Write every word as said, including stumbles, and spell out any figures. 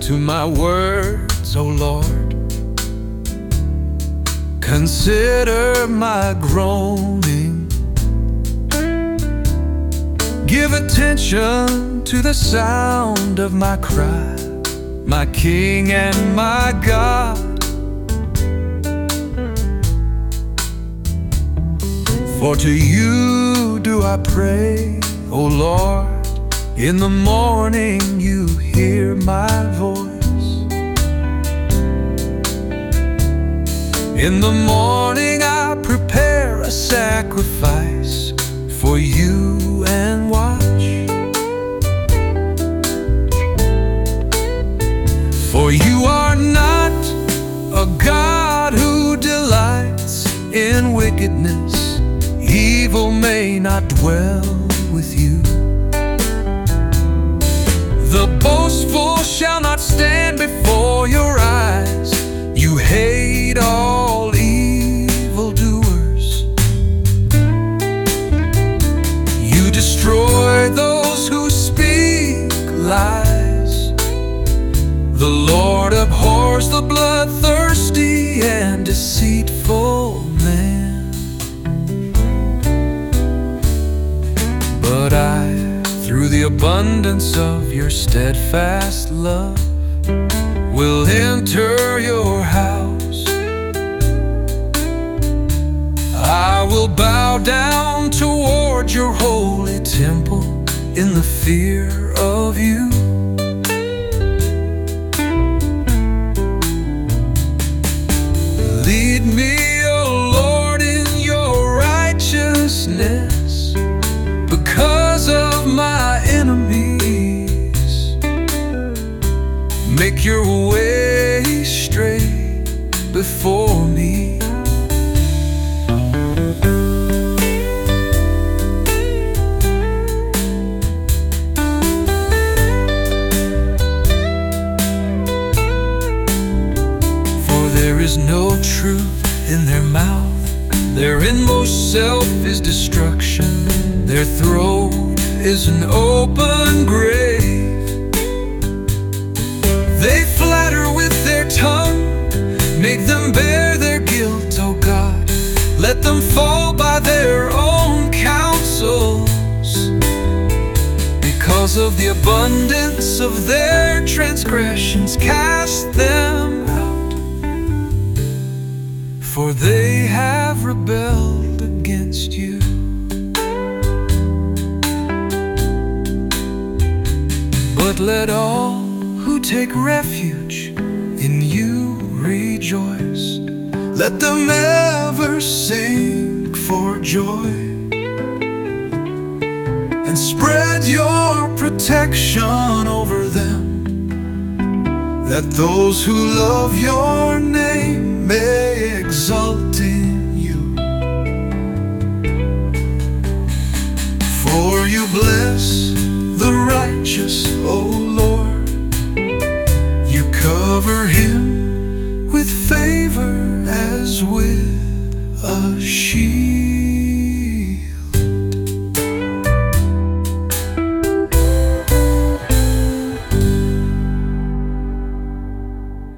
to my words, O Lord. Consider my groaning. Give attention to the sound of my cry, my King and my God. For to you do I pray, O Lord. In the morning you hear my voice. In the morning I prepare a sacrifice for you and watch. For you are not a God who delights in wickedness. Evil may not dwell with you. The boastful shall not stand before your eyes. You hate all evildoers. You destroy those who speak lies. The Lord abhors the bloodthirsty and deceitful man. But I, through the abundance of your steadfast love, will enter your house. I will bow down toward your holy temple in the fear of you. Lead me, O Lord, in your righteousness because of my enemies. Make your way straight before me. For there is no truth in their mouth. Their inmost self is destruction. Their throat is an open grave. They flatter with their tongue. Make them bear their guilt, O God. Let them fall by their own counsels. Because of the abundance of their transgressions, cast them out. For they have rebelled against you. But let all who take refuge in you rejoice. Let them ever sing for joy, and spread your protection over them, that those who love your name may exult in